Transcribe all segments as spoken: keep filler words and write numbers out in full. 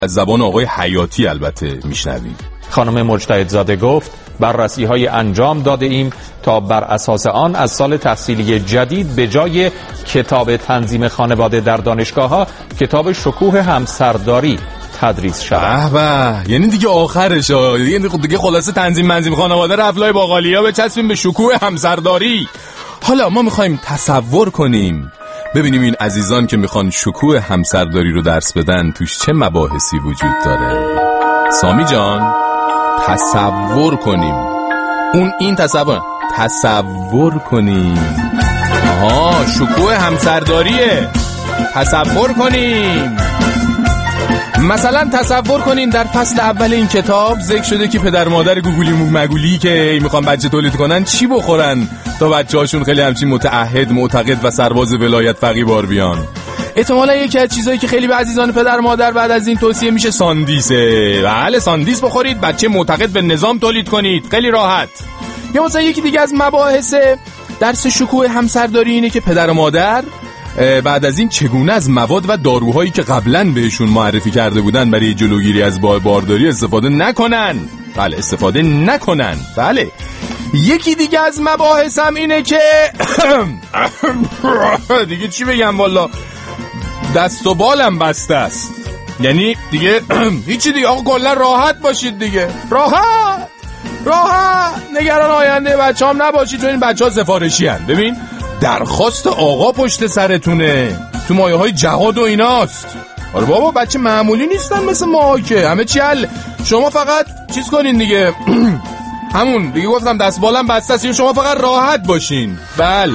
از زبان آقای حیاتی البته میشنویم. خانم مجتهدزاده گفت بررسی‌های انجام داده ایم تا بر اساس آن از سال تحصیلی جدید به جای کتاب تنظیم خانواده در دانشگاه‌ها کتاب شکوه همسرداری تدریس شود. به یعنی دیگه آخرش ها، دیگه دیگه خلاصه تنظیم منظیم خانواده رو افلای باقالیا بچسبیم به شکوه همسرداری. حالا ما میخوایم تصور کنیم ببینیم این عزیزان که میخوان شکوه همسرداری رو درس بدن توش چه مباحثی وجود داره. سامی جان تصور کنیم اون این تصور تصور کنیم آها شکوه همسرداریه. تصور کنیم مثلا تصور کنین در فصل اول این کتاب ذکر شده که پدر مادر گوگولی مگولی که میخوان بچه تولید کنن چی بخورن تا بچه هاشون خیلی همچین متعهد معتقد و سرباز ولایت فقی بار بیان. احتمالا یکی از چیزایی که خیلی به عزیزان پدر مادر بعد از این توصیه میشه ساندیسه. بله ساندیس بخورید، بچه معتقد به نظام تولید کنید، خیلی راحت. یا مثلا یکی دیگه از مباحث درس شکوه همسرداری اینه که پدر و مادر بعد از این چگونه از مواد و داروهایی که قبلا بهشون معرفی کرده بودن برای جلوگیری از بارداری استفاده نکنن. بله استفاده نکنن. بله یکی دیگه از مباحث هم اینه که دیگه چی بگم والا دست و بالم بسته است، یعنی دیگه هیچی دیگه آقا کلا راحت باشید دیگه، راحت راحت نگران آینده بچه هم نباشید چون این بچه ها سفارشی هن. ببین درخواست آقا پشت سرتونه تو مایه های جهاد و ایناست. آره بابا بچه معمولی نیستن مثل ما که همه چی حل. شما فقط چیز کنین دیگه همون دیگه گفتم دست بالم بسته است، شما فقط راحت باشین. بله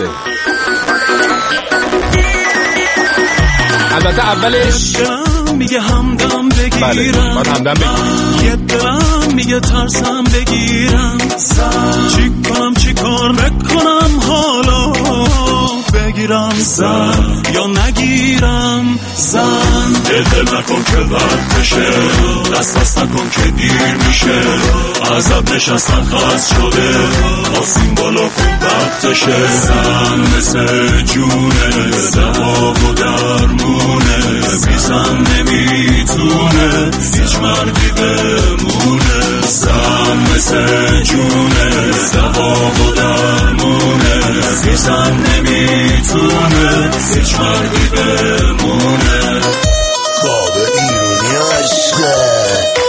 البته اولش میگه همدم بگیرم، بله باید همدم بگیرم، یه دلم میگه ترسم بگیرم، چی کنم چی کار بکنم حالا بگیرم زن یا نگیرم زن. دل دل نکن که وقتشه، دست دست نکن که دیر میشه، عذب نشستن خواست شده آسین بالا خوب وقتشه. زن مثل جونه دوا و درمونه، بیزن نمیتونه هیچ مردی بمونه. زن مثل جونه دوا و درمونه، بیزن نمیتونه هیچ مردی بمونه. خواب ایرونی عشقه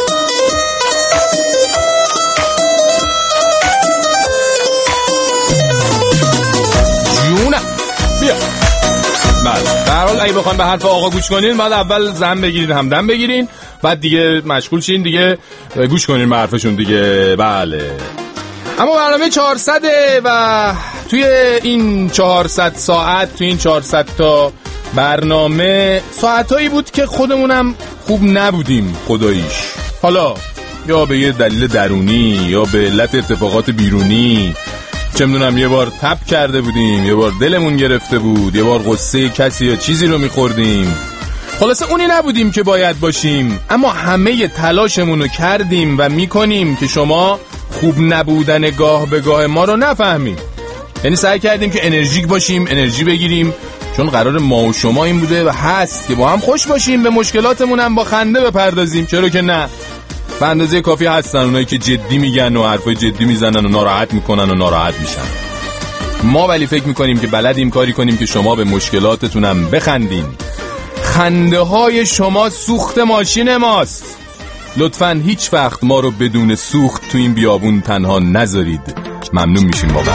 جونه بیا. بله در حال اگه بخواین به حرف آقا گوش کنین بعد اول زن بگیرین همدم بگیرین بعد دیگه مشغول شین دیگه گوش کنین به حرفشون دیگه. بله اما برنامه چهارصده و توی این چهارصد ساعت توی این چهارصد تا برنامه ساعتایی بود که خودمونم خوب نبودیم خداییش، حالا یا به یه دلیل درونی یا به علت اتفاقات بیرونی، چه میدونم یه بار تپ کرده بودیم، یه بار دلمون گرفته بود، یه بار قصه کسی یا چیزی رو میخوردیم، خلاصه اونی نبودیم که باید باشیم. اما همه تلاشمون رو کردیم و میکنیم که شما خوب نبودن گاه به گاه ما رو نفهمیم. یعنی سعی کردیم که انرژیک باشیم، انرژی بگیریم، چون قرار ما و شما این بوده و هست که با هم خوش باشیم، به مشکلاتمون هم با خنده بپردازیم. چرا که نه، به اندازه کافی هستن اونایی که جدی میگن و حرفای جدی میزنن و ناراحت میکنن و ناراحت میشن. ما ولی فکر میکنیم که بلدیم کاری کنیم که شما به مشکلاتتونم بخندین. خنده های شما سوخت ماشین ماست. لطفاً هیچ وقت ما رو بدون سوخت تو این بیابون تنها نذارید. ممنون میشیم واقعا.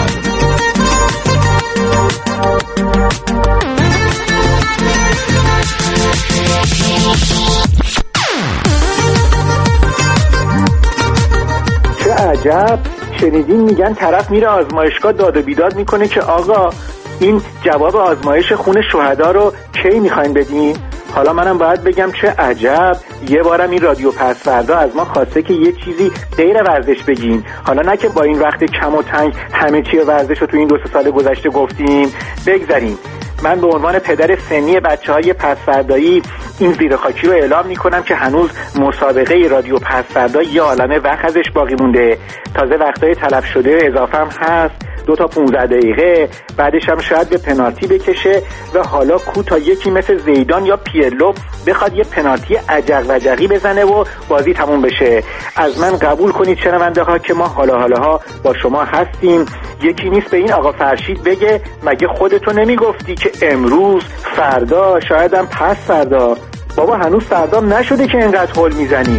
چه عجب، شنیدین میگن طرف میره آزمایشگاه داد و بیداد میکنه که آقا این جواب آزمایش خون شهدا رو کی میخواین بدین؟ حالا منم باید بگم چه عجب، یه بارم این رادیو پسوردا از ما خواسته که یه چیزی غیر ورزش بگین. حالا نه که با این وقت کم و تنگ همه چی ورزش رو تو این دو سه سال گذشته گفتیم، بگذاریم. من به عنوان پدر سنی بچه‌های پسوردایی این زیر خاکی رو اعلام میکنم که هنوز مسابقه رادیو پسوردا یه عالمه وقت ازش باقی مونده، تازه وقتای تلف شده اضافه هم هست. دو تا پونزده دقیقه، بعدش هم شاید به پنالتی بکشه و حالا کو تا یکی مثل زیدان یا پیرلو بخواد یه پنالتی عجق وجقی بزنه و بازی تموم بشه. از من قبول کنید شنونده ها که ما حالا حالا ها با شما هستیم. یکی نیست به این آقا فرشید بگه مگه خودتو نمیگفتی که امروز، فردا، شاید هم پس فردا. بابا هنوز فردام نشده که اینقدر هول میزنی.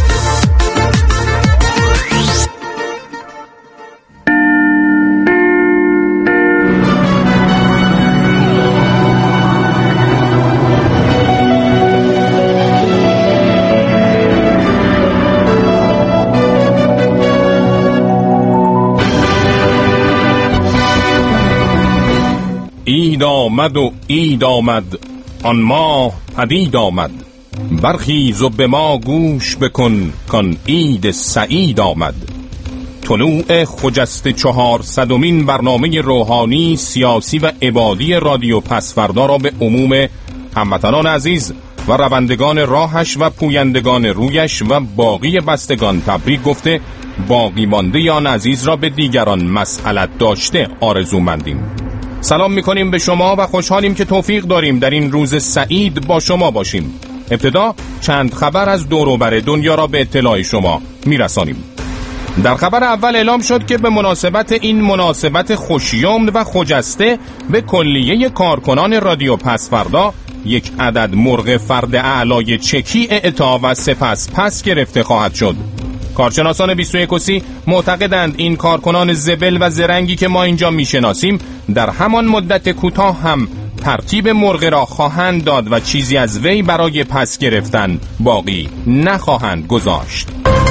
اید آمد و اید آمد، آن ماه پدید آمد. برخیز و به ما گوش بکن کان عید سعید آمد. طلوع خجسته چهارصدمین برنامه روحانی، سیاسی و عبادی رادیو پسفردا را به عموم هموطنان عزیز و روندگان راهش و پویندگان رویش و باقی بستگان تبریک گفته، باقی مانده آن عزیز را به دیگران مسئلت داشته آرزومندیم. سلام میکنیم به شما و خوشحالیم که توفیق داریم در این روز سعید با شما باشیم. ابتدا چند خبر از دور و بر دنیا را به اطلاع شما میرسانیم. در خبر اول اعلام شد که به مناسبت این مناسبت خوشیوم و خجسته به کلیه کارکنان رادیو پسفردا یک عدد مرغ فرد اعلای چکی اعطا و سپس پس گرفته خواهد شد. کارشناسان بیست و یکوسی معتقدند این کارکنان زبل و زرنگی که ما اینجا میشناسیم در همان مدت کوتاه هم ترتیب مرغ را خواهند داد و چیزی از وی برای پس گرفتن باقی نخواهند گذاشت.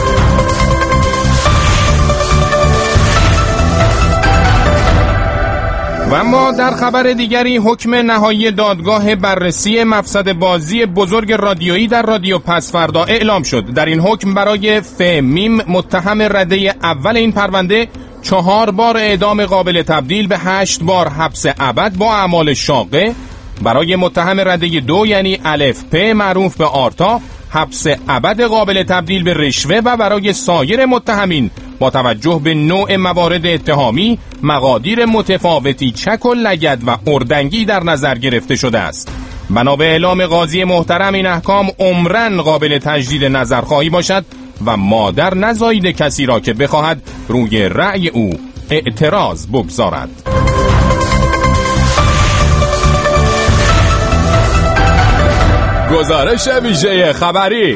و اما در خبر دیگری حکم نهایی دادگاه بررسی مفسد بازی بزرگ رادیویی در رادیو پسفردا اعلام شد. در این حکم برای ف میم متهم رده اول این پرونده چهار بار اعدام قابل تبدیل به هشت بار حبس ابد با اعمال شاقه، برای متهم رده دو یعنی الف پ معروف به آرتا حبس ابد قابل تبدیل به رشوه و برای سایر متهمین با توجه به نوع موارد اتهامی مقادیر متفاوتی چک و لگد و اردنگی در نظر گرفته شده است. بنا به اعلام قاضی محترم این احکام عمرن قابل تجدید نظر خواهی باشد و مادر نزایید کسی را که بخواهد روی رأی او اعتراض بگذارد. گزارش ویژه خبری.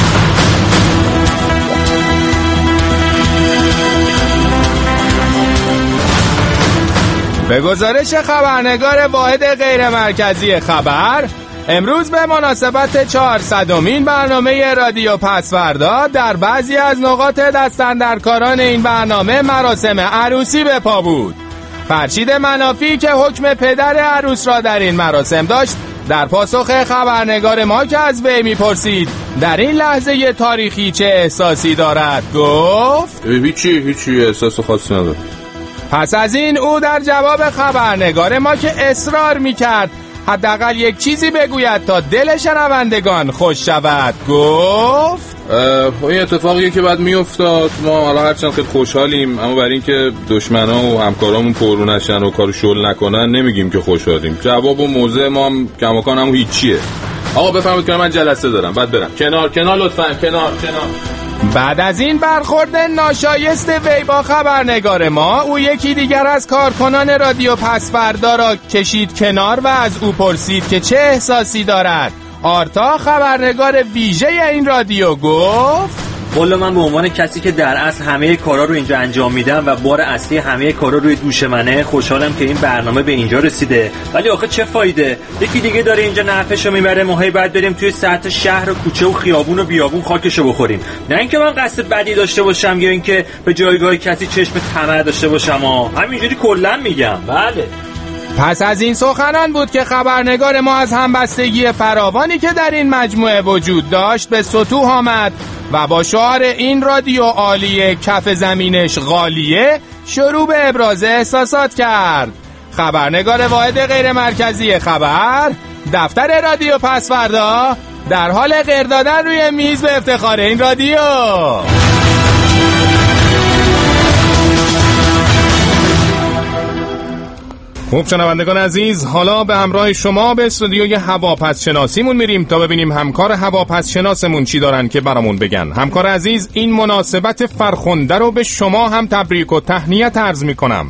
به گزارش خبرنگار واحد غیر مرکزی خبر، امروز به مناسبت چهارصدمین برنامه رادیو پسفردا در بعضی از نقاط دستاندرکاران این برنامه مراسم عروسی به پا بود. فرشید منافی که حکم پدر عروس را در این مراسم داشت، در پاسخ خبرنگار ما که از وی میپرسید در این لحظه تاریخی چه احساسی دارد گفت هیچی هیچی احساس خاصی نداره. پس از این او در جواب خبرنگار ما که اصرار میکرد حداقل یک چیزی بگوید تا دل شنوندگان خوش شود گفت این اتفاقیه که بعد میافتاد. ما حالا هرچند خیلی خوشحالیم، اما برای اینکه دشمنا و همکارامون پررو نشن و کارو شل نکنن نمیگیم که خوشحالیم. جواب و موضع ما هم کماکان همون هیچیه. آقا بفرمایید که من جلسه دارم بعد برم. کنار کنار لطفاً کنار کنار. بعد از این برخورد ناشایست وی با خبرنگار ما، او یکی دیگر از کارکنان رادیو پسفردا را کشید کنار و از او پرسید که چه احساسی دارد. آرتا خبرنگار ویژه این رادیو گفت والا من به عنوان کسی که در اصل همه کارا رو اینجا انجام میدم و بار اصلی همه کارا روی دوش منه، خوشحالم که این برنامه به اینجا رسیده. ولی آخه چه فایده؟ یکی دیگه داره اینجا نفعشو میبره، ما بعد بریم توی سطح شهر و کوچه و خیابون و بیابون خاکشو بخوریم. نه اینکه من قصد بدی داشته باشم یا اینکه به جایگاه کسی چشم طمع داشته باشم. ها همینجوری کلا میگم. بله. پس از این سخنان بود که خبرنگار ما از همبستگی فراوانی که در این مجموعه وجود داشت به سطوح آمد و با شعار این رادیو عالیه کف زمینش غالیه شروع به ابراز احساسات کرد. خبرنگار واحد غیر مرکزی خبر، دفتر رادیو پسفردا در حال غیر دادن روی میز به افتخار این رادیو. خوب شنوندگان عزیز، حالا به همراه شما به استودیوی هواپس شناسیمون میریم تا ببینیم همکار هواپس شناسمون چی دارن که برامون بگن. همکار عزیز، این مناسبت فرخنده رو به شما هم تبریک و تهنیت عرض میکنم.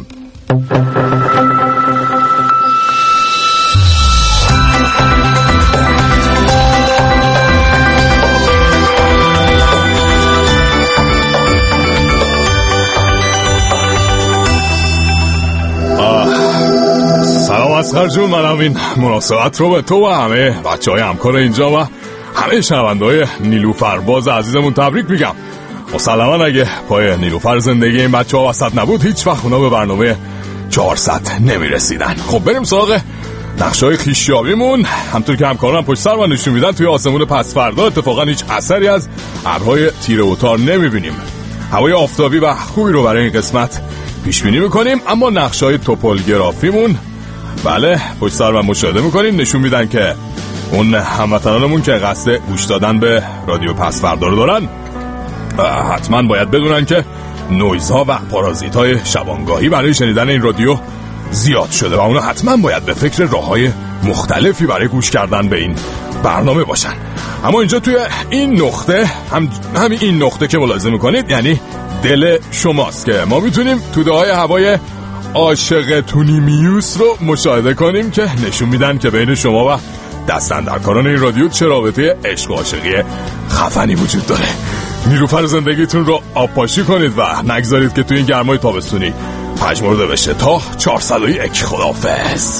سلام اصغر جون، منم این مناسبت رو به تو و همه بچه های همکار اینجا و همه شنونده‌های نیلوفر باز عزیزمون تبریک میگم. مسلماً اگه پای نیلوفر زندگی این بچه ها وسط نبود هیچ وقت اونا به برنامه چهارصد نمیرسیدن. خب بریم سراغ نقشه‌های خیشیابیمون. همطور که همکاران پشت سر من نشون میدن توی آسمون پس فردا اتفاقا هیچ اثری از ابرهای تیره و تار نمیبینیم. هوای آفتابی و خوبی رو برای این قسمت پیش بینی میکنیم، اما نقشه‌های توپولگرافیمون بله پشت سر من مشاهده میکنیم نشون میدن که اون هموطنانمون که قصد گوش دادن به رادیو پس فردا رو دارن حتما باید بدونن که نویزها و پارازیت‌های شبانگاهی برای شنیدن این رادیو زیاد شده و اونا حتما باید به فکر راه‌های مختلفی برای گوش کردن به این برنامه باشن. اما اینجا توی این نقطه هم همین این نقطه که ملاحظه میکنید یعنی دل شماست که ما میتونیم توده های هوای عاشق تونیمیوس رو مشاهده کنیم که نشون میدن که بین شما و دستاندرکاران این رادیو چه رابطه عشق و عاشقی خفنی وجود داره. نیلوفر زندگیتون رو آبپاشی کنید و نگذارید که تو این گرمای تابستونی پژمرده بشه. تا چهارصد و یک خداحافظ.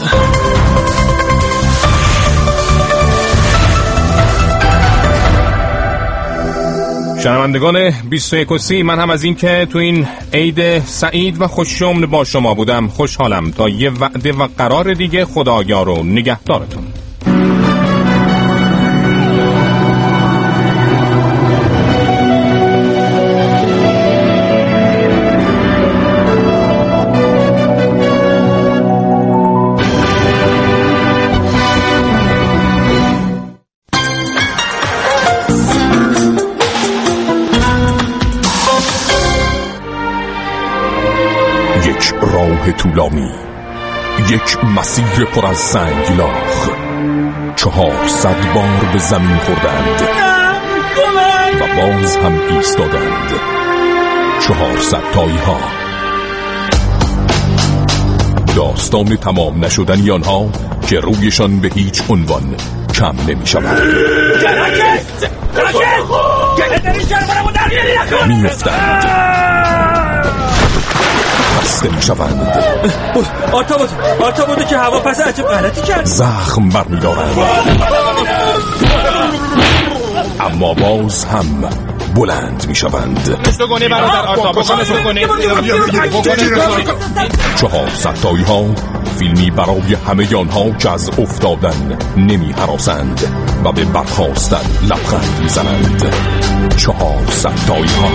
شنوندگان بیست و یک و سی، من هم از این که تو این عید سعید و خوششمن با شما بودم خوشحالم. تا یه وعده و قرار دیگه، خدایار و نگهدارتون. یک راه طولانی، یک مسیر پر از سنگلاخ، چهارصد بار به زمین خوردند و باز هم ایستادند. چهارصد تایی ها، داستان تمام نشدنی آنها که رویشان به هیچ عنوان کم نمی شود. می افتند، خسته می شوند، آرتا بود آرتا بوده که هوا پس عجب غلطی کرد، زخم برمی دارند، اما باز هم بلند می شوند. استگونه برادر آرتا بکن استگونه. چهارصد تایی ها، فیلمی برای همه آنها که از افتادن نمی هراسند و به برخاستن لبخند می زنند. چهارصد تایی ها.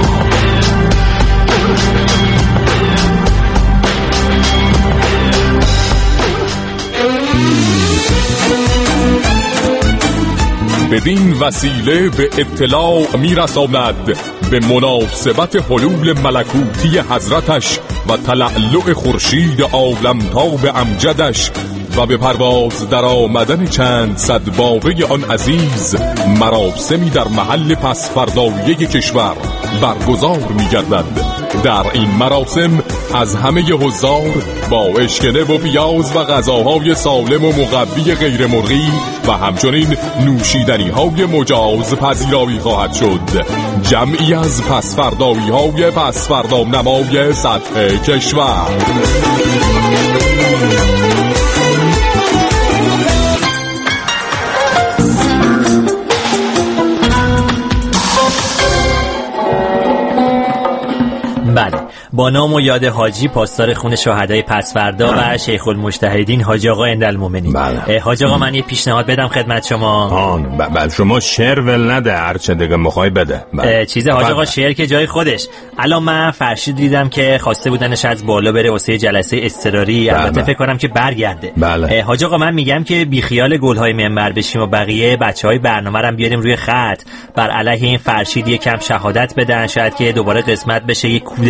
بدین وسیله به اطلاع میرساند به مناسبت حلول ملکوتی حضرتش و تلألؤ خورشید عالمتاب امجدش و به پرواز در آمدن چند صد باره آن عزیز، مراسمی در محل پسفردایی کشور برگزار می‌گردد. در این مراسم از همه حضار با اشکنه و پیاز و غذاهای سالم و مقوی غیر مرغی و همچنین نوشیدنی های مجاز پذیرایی خواهد شد. جمعی از پسفردایی های پسفردا نمای سطح کشور. بله، با نام و یاد حاجی پاسدار خون شهدای پسفردا و شیخ المجتهدین حاجی آقا اندالمومنین. بله. حاجی آقا من یه پیشنهاد بدم خدمت شما. آن بعد شما شعر ول نده، هر چه دیگه میخوای بده. چیز حاجی آقا شعر که جای خودش. الان من فرشید دیدم که خواسته بودنش از بالا بره واسه جلسه اضطراری، البته فکر کنم که برگرده. بله. حاجی آقا من میگم که بی خیال گل‌های منبر بشیم و بقیه بچهای برنامه رو بیاریم روی خط، بر علیه این فرشید یکم شهادت بدن، شاید که دوباره قسمت بشه یک کودتایی کرده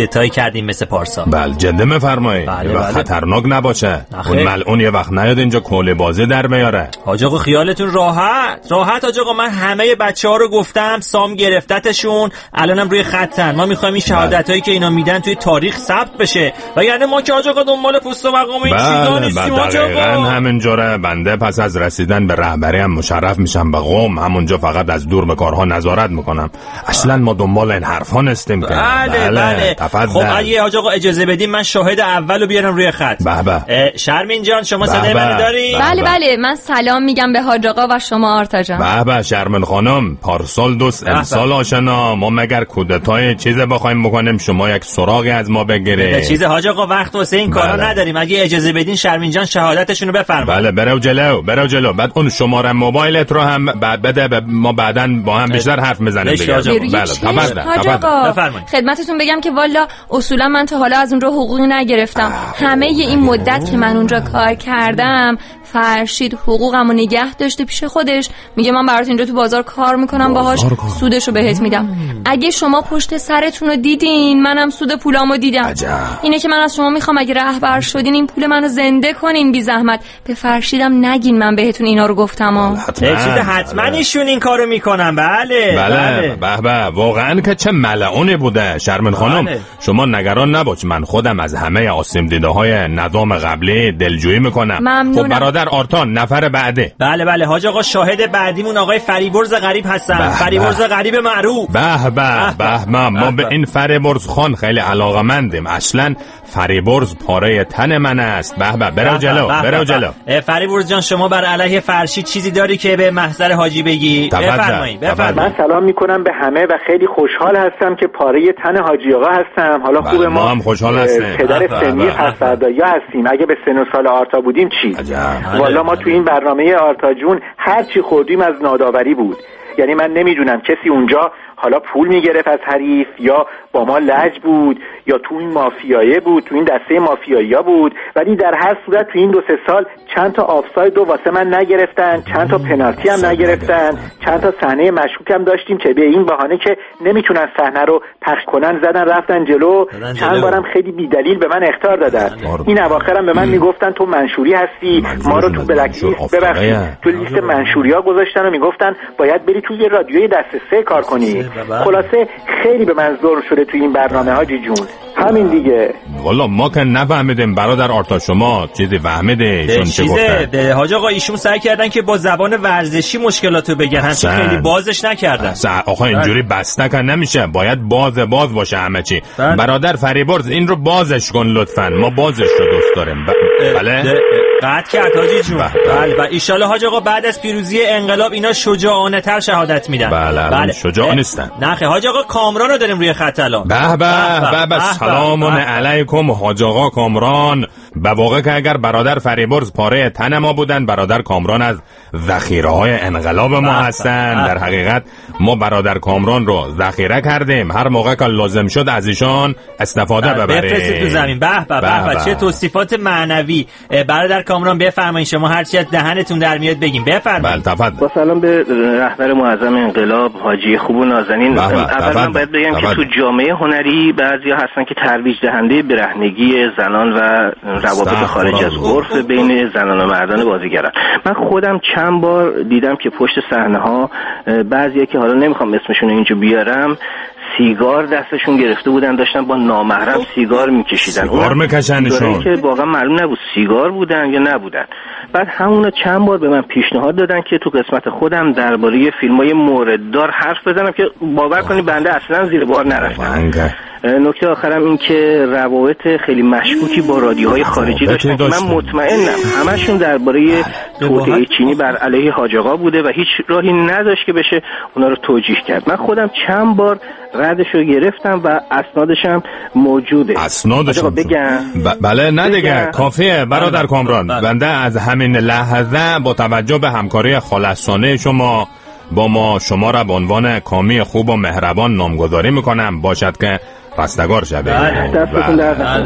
نکردیم مثل پارسا. بله جدی میفرمایید. بله و بله. خطرناک نباشه. اون ملعون یه وقت نیاد اینجا کوله بازی در بیاره. حاج آقا خیالتون راحت راحت حاج آقا، من همه بچه‌ها رو گفتم، سام گرفتتشون، الانم روی خطن. ما می‌خوایم این شهادتایی که اینا میدن توی تاریخ ثبت بشه، و یعنی ما که حاج آقا دنبال پست و مقام این چیزا نیستیم حاج آقا. دقیقاً همینجوره. بنده پس از رسیدن به رهبری هم مشرف میشم به قم، همونجا فقط از دور به کارها نظارت میکنم. اصلا ما دنبال این حرفا نیستیم که. بله بله. خب اگه حاج آقا اجازه بدیم من شاهد اولو بیارم روی خط. به به. شرمین جان شما صدای منو داری؟ بله بله، من سلام میگم به حاج آقا و شما آرتا جان. به به شرمین خانم، پارسال دوست امسال آشنا. ما مگر کودتای چیز بخوایم بکنیم شما یک سراغی از ما بگیره؟ چیز حاج آقا وقت واسه این کارا بله. نداریم. اگه اجازه بدین شرمین جان شهادتشون رو بفرمایید. بله برو جلو برو جلو. بعد اون شماره موبایلت رو هم بعد بده، ما بعداً با هم بیشتر حرف میزنیم دیگه. بله تفضل بفرمایید. خدمتتون بگم که والا اصولا من تا حالا از اونجا حقوقی نگرفتم. همه این مدت که من اونجا کار کردم فرشید حقوقمو نگه داشته پیش خودش، میگه من برات اینجا تو بازار کار میکنم، باهاش سودشو بهت میدم. اگه شما پشت سرتون رو دیدین منم سود پولامو دیدم. عجب. اینه که من از شما میخوام اگه رهبر شدین این پول منو زنده کنین بی زحمت. به فرشیدم نگین من بهتون اینا رو گفتم ها. چیز حتما ایشون این کارو میکنن. بله بله. به به واقعا که چه ملعونی بوده شرمین خانم. بله. شما نگران نباش، من خودم از همه آسیب دیده های نظام قبلی دلجویی میکنم. خب برادر آرتان نفر بعده. بله بله حاج آقا شاهد بعدیمون آقای فریبرز غریب هستن. فریبرز غریب معروف. به به به ما, ما به این فریبرز خان خیلی علاقه‌مندیم. اصلا فریبرز پاره تن من است. به به برو جلو برو جلو. فریبرز جان شما بر علیه فرشید چیزی داری که به محضر حاجی بگی؟ بفرمایید بفرمایید. من سلام میکنم به همه و خیلی خوشحال هستم که پاره تن حاجی آقا هستم. حالا خوبه ما هم خوشحال هستیم. پدر سنی پس‌فردایی هستیم. اگه به سن و سال آرتا بودیم چی؟ والا ما تو این برنامه آرتا جون هر چی خوردیم از ناداوری بود. یعنی من نمیدونم کسی اونجا حالا پول میگرفت از حریف یا با ما لج بود یا تو این مافیایه بود، تو این دسته مافیایی‌ها بود، ولی در هر صورت تو این دو سه سال چند تا آفساید رو واسه من نگرفتن، چند تا پنالتی هم نگرفتن، چند تا صحنه مشکوک هم داشتیم که به این بهانه که نمیتونن صحنه رو پخش کنن زدن رفتن جلو. چند بارم خیلی بی‌دلیل به من اخطار دادن. این اواخرم به من میگفتن تو منشوری هستی، ما رو تو بلک لیست ببخشید تو لیست منشوریا گذاشتن و میگفتن باید بری توی رادیوی دسته سه کار کنی. خلاصه خیلی به من زور شده تو این برنامه حاجی جون. همین دیگه. والا ما که نفهمیدیم برادر آرتا، شما چیزی فهمیده ایشون چه گفتن؟ حاج آقا ایشون سعی کردن که با زبان ورزشی مشکلاتو بگن، همچنین خیلی بازش نکردن. آقا اینجوری بس نکن نمیشه، باید باز باز باشه همه چی. برادر فریبرز این رو بازش کن لطفاً، ما بازش رو دوست داریم. بله قطع کرد حاجی جون. بله و ان شاء الله حاج آقا بعد از پیروزی انقلاب اینا شجاعانه تر شهادت میدن. بله, بله. شجاع نیستن. نه خیر حاج آقا کامران رو داریم روی خط الان. به به به سلام علیکم حاج آقا کامران. به واقع که اگر برادر فریبرز پاره تن ما بودن، برادر کامران از ذخیره های انقلاب ما هستن. در حقیقت ما برادر کامران رو ذخیره کردیم، هر موقع که لازم شد از ایشان استفاده ببریم. بفرستید تو زمین. به به به چه توصیفات معنوی. برادر کامران بفرمایید، شما هر چی از دهنتون در میاد بگین بفرمایید. بله تفضل. با سلام به رهبر معظم انقلاب حاجی خوب و نازنین. اولا باید بگم که تو جامعه هنری بعضیا هستن که ترویج دهنده برهنگی زنان و روابط خارج از عرف بین زنان و مردان بازیگران. من خودم چند بار دیدم که پشت صحنه ها بعضیا که حالا نمیخوام اسمشون رو اینجا بیارم سیگار دستشون گرفته بودن، داشتن با نامحرم سیگار میکشیدن. سیگار میکشنشون که واقعا معلوم نبود سیگار بودن یا نبودن. بعد همونا چند بار به من پیشنهاد دادن که تو قسمت خودم درباره فیلم‌های مورددار حرف بزنم که باور کنی بنده اصلا زیر بار نرفتم. نکته آخرم این که روابط خیلی مشکوکی با رادیوهای خارجی داشتن. من مطمئنم همشون درباره توطئه چینی بر علیه حاج آقا بوده و هیچ راهی نداشت که بشه اونا رو توجیه کرد. من خودم چند بار ردشو گرفتم و اسنادش هم موجوده. اسنادش بگم ب- بله نه دیگه کافیه برادر کامران. بنده از همین لحظه با توجه به همکاری خالصانه شما با ما شما را به عنوان کامی خوب و مهربان نامگذاری میکنم، باشد که رستگار شده. دستتون در دست.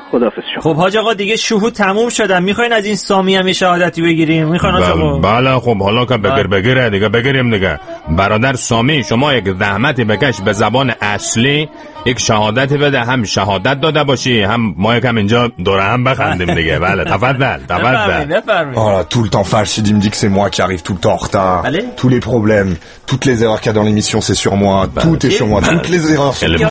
خداحافظ شما. خب حاج آقا دیگه شهود تموم شدن، میخواین از این سامی هم شهادتی بگیریم؟ میخواین حاج آقا؟ بله خب حالا که بگیر بگیره دیگه بگیریم دیگه. برادر سامی شما یک زحمتی بکش به زبان اصلی یک شهادتی بده، هم شهادت داده باشی هم ما یکم اینجا دوره هم بخندیم دیگه. بله تفضل تفضل. Oh là, tout le temps Falchid, il me dit que c'est moi qui arrive tout le temps en retard. Allez. Tous les problèmes, toutes les erreurs qu'il y a dans l'émission, c'est sur moi. Tout est sur moi, toutes les erreurs.